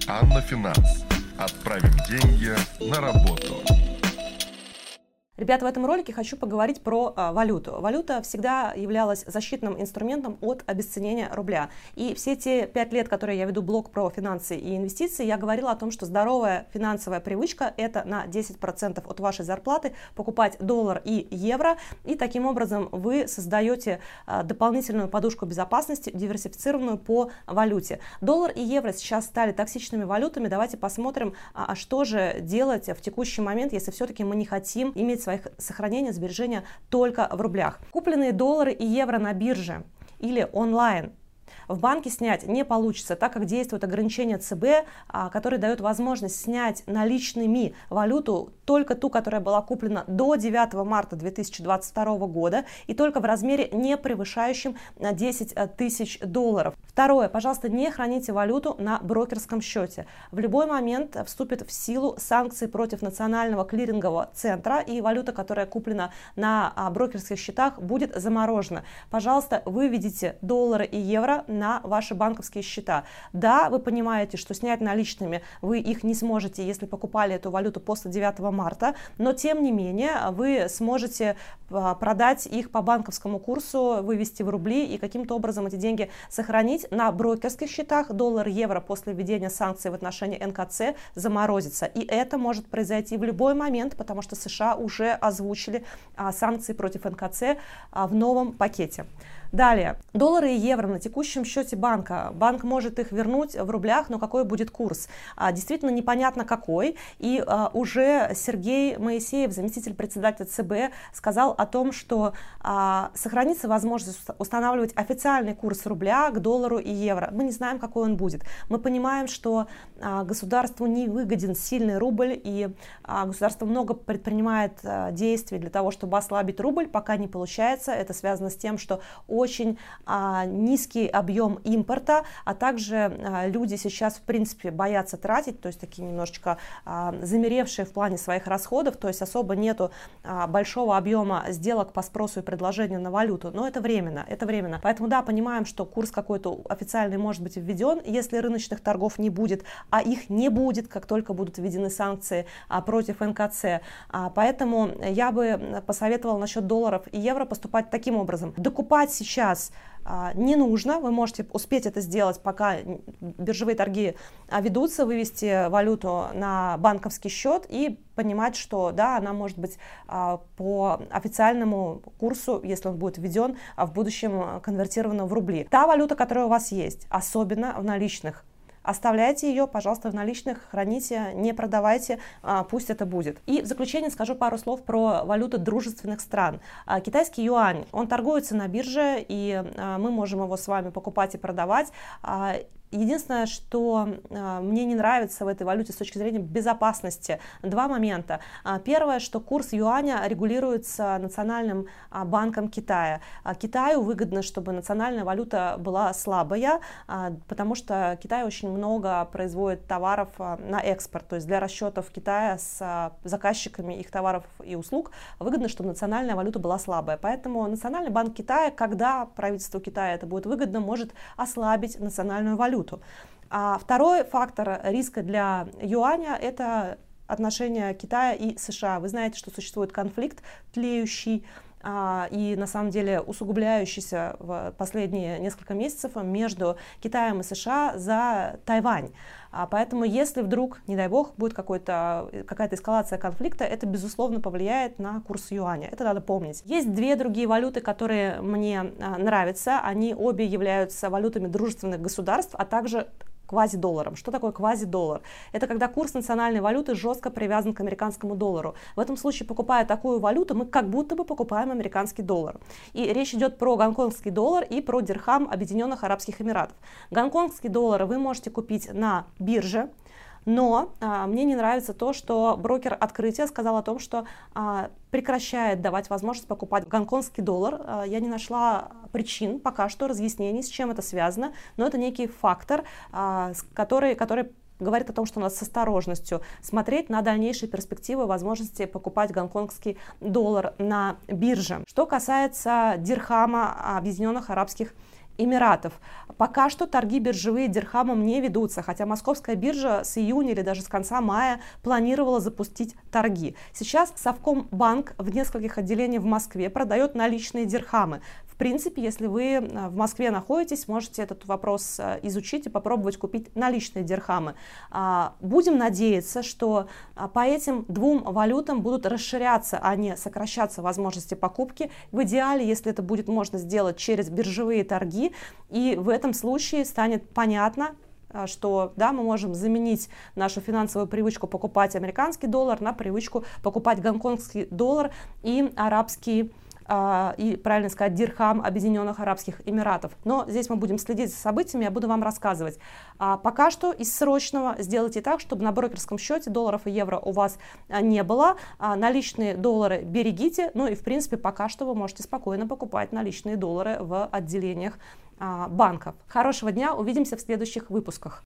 Анна Финанс. Отправим деньги на работу. Ребята, в этом ролике хочу поговорить про валюту. Валюта всегда являлась защитным инструментом от обесценения рубля. И все те 5 лет, которые я веду блог про финансы и инвестиции, я говорила о том, что здоровая финансовая привычка – это на 10% от вашей зарплаты покупать доллар и евро. И таким образом вы создаете дополнительную подушку безопасности, диверсифицированную по валюте. Доллар и евро сейчас стали токсичными валютами. Давайте посмотрим, что же делать в текущий момент, если все-таки мы не хотим иметь своих сохранения, сбережения только в рублях. Купленные доллары и евро на бирже или онлайн в банке снять не получится, так как действует ограничение ЦБ, которое дает возможность снять наличными валюту, только ту, которая была куплена до 9 марта 2022 года и только в размере, не превышающем 10 тысяч долларов. Второе. Пожалуйста, не храните валюту на брокерском счете. В любой момент вступят в силу санкции против Национального клирингового центра, и валюта, которая куплена на брокерских счетах, будет заморожена. Пожалуйста, выведите доллары и евро на ваши банковские счета. Да, вы понимаете, что снять наличными вы их не сможете, если покупали эту валюту после 9 марта, но тем не менее вы сможете продать их по банковскому курсу, вывести в рубли и каким-то образом эти деньги сохранить на брокерских счетах. Доллар, евро после введения санкций в отношении НКЦ заморозится. И это может произойти в любой момент, потому что США уже озвучили санкции против НКЦ в новом пакете. Далее, доллары и евро на текущем счете банка. Банк может их вернуть в рублях, но какой будет курс? Действительно непонятно какой. И уже Сергей Моисеев, заместитель председателя ЦБ, сказал о том, что сохранится возможность устанавливать официальный курс рубля к доллару и евро. Мы не знаем, какой он будет. Мы понимаем, что государству не выгоден сильный рубль, и государство много предпринимает действий для того, чтобы ослабить рубль. Пока не получается. Это связано с тем, что очень низкий объем импорта, а также люди сейчас в принципе боятся тратить, то есть такие немножечко замеревшие в плане своих расходов, то есть особо нету большого объема сделок по спросу и предложению на валюту, но это временно, это временно. Поэтому да, понимаем, что курс какой-то официальный может быть введен, если рыночных торгов не будет, а их не будет, как только будут введены санкции против НКЦ. Поэтому я бы посоветовала насчет долларов и евро поступать таким образом. Докупать сейчас не нужно, вы можете успеть это сделать, пока биржевые торги ведутся, вывести валюту на банковский счет и понимать, что да, она может быть по официальному курсу, если он будет введен, в будущем конвертирована в рубли. Та валюта, которая у вас есть, особенно в наличных, оставляйте ее, пожалуйста, в наличных, храните, не продавайте, пусть это будет. И в заключение скажу пару слов про валюты дружественных стран. Китайский юань, он торгуется на бирже, и мы можем его с вами покупать и продавать. Единственное, что мне не нравится в этой валюте с точки зрения безопасности, два момента. Первое, что курс юаня регулируется Национальным банком Китая. Китаю выгодно, чтобы национальная валюта была слабая, потому что Китай очень много производит товаров на экспорт. То есть для расчетов Китая с заказчиками их товаров и услуг выгодно, чтобы национальная валюта была слабая. Поэтому Национальный банк Китая, когда правительству Китая это будет выгодно, может ослабить национальную валюту. А второй фактор риска для юаня – это отношения Китая и США. Вы знаете, что существует конфликт тлеющий и на самом деле усугубляющийся в последние несколько месяцев между Китаем и США за Тайвань. Поэтому если вдруг, не дай бог, будет какая-то эскалация конфликта, это безусловно повлияет на курс юаня. Это надо помнить. Есть две другие валюты, которые мне нравятся. Они обе являются валютами дружественных государств, а также квазидолларом. Что такое квазидоллар? Это когда курс национальной валюты жестко привязан к американскому доллару. В этом случае, покупая такую валюту, мы как будто бы покупаем американский доллар. И речь идет про гонконгский доллар и про дирхам Объединенных Арабских Эмиратов. Гонконгский доллар вы можете купить на бирже, но мне не нравится то, что брокер Открытие сказал о том, что прекращает давать возможность покупать гонконгский доллар. Я не нашла причин, пока что разъяснений, с чем это связано, но это некий фактор, который говорит о том, что надо с осторожностью смотреть на дальнейшие перспективы возможности покупать гонконгский доллар на бирже. Что касается дирхама Объединенных Арабских Эмиратов. Пока что торги биржевые дирхамом не ведутся, хотя Московская биржа с июня или даже с конца мая планировала запустить торги. Сейчас Совкомбанк в нескольких отделениях в Москве продает наличные дирхамы. В принципе, если вы в Москве находитесь, можете этот вопрос изучить и попробовать купить наличные дирхамы. Будем надеяться, что по этим двум валютам будут расширяться, а не сокращаться возможности покупки. В идеале, если это будет можно сделать через биржевые торги, и в этом случае станет понятно, что да, мы можем заменить нашу финансовую привычку покупать американский доллар на привычку покупать гонконгский доллар и арабский и, правильно сказать, дирхам Объединенных Арабских Эмиратов. Но здесь мы будем следить за событиями, я буду вам рассказывать. Пока что из срочного сделайте так, чтобы на брокерском счете долларов и евро у вас не было. Наличные доллары берегите. Ну и, в принципе, пока что вы можете спокойно покупать наличные доллары в отделениях банков. Хорошего дня, увидимся в следующих выпусках.